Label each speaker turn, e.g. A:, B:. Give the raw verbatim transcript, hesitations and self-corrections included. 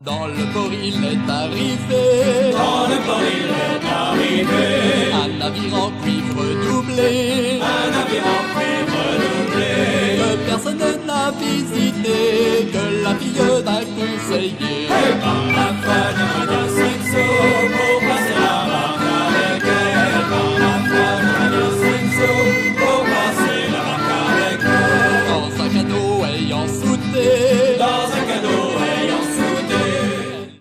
A: Dans le port il est arrivé,
B: dans le port il est arrivé,
A: un navire en cuivre doublé,
B: un navire en cuivre doublé,
A: que personne n'a visité, que la fille d'un conseiller.
B: et par la foi de